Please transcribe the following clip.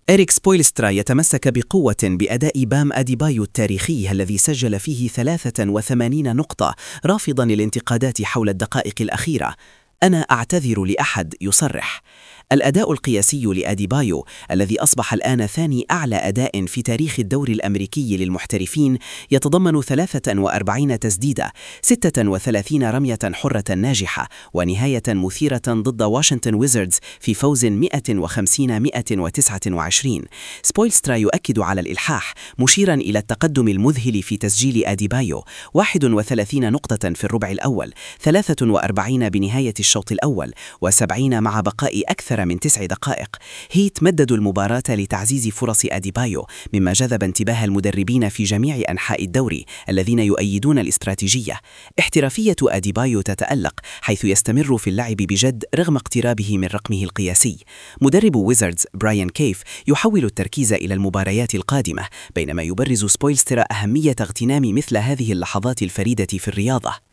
إريك سبويلسترا يتمسك بقوة بأداء بام أديبايو التاريخي الذي سجل فيه 83 نقطة، رافضاً الانتقادات حول الدقائق الأخيرة. أنا أعتذر لأحد، يصرح. الأداء القياسي لأديبايو الذي أصبح الآن ثاني أعلى أداء في تاريخ الدوري الأمريكي للمحترفين يتضمن 43 تسديدة، 36 رمية حرة ناجحة، ونهاية مثيرة ضد واشنطن ويزردز في فوز 150-129. سبويلسترا يؤكد على الإلحاح، مشيرا إلى التقدم المذهل في تسجيل أديبايو: 31 نقطة في الربع الأول، 43 بنهاية الشوط الأول، و70 مع بقاء أكثر من 9 دقائق. هيت مددوا المباراة لتعزيز فرص أديبايو، مما جذب انتباه المدربين في جميع أنحاء الدوري الذين يؤيدون الاستراتيجية. احترافية أديبايو تتألق، حيث يستمر في اللعب بجد رغم اقترابه من رقمه القياسي. مدرب ويزردز براين كيف يحول التركيز إلى المباريات القادمة، بينما يبرز سبويلسترا أهمية اغتنام مثل هذه اللحظات الفريدة في الرياضة.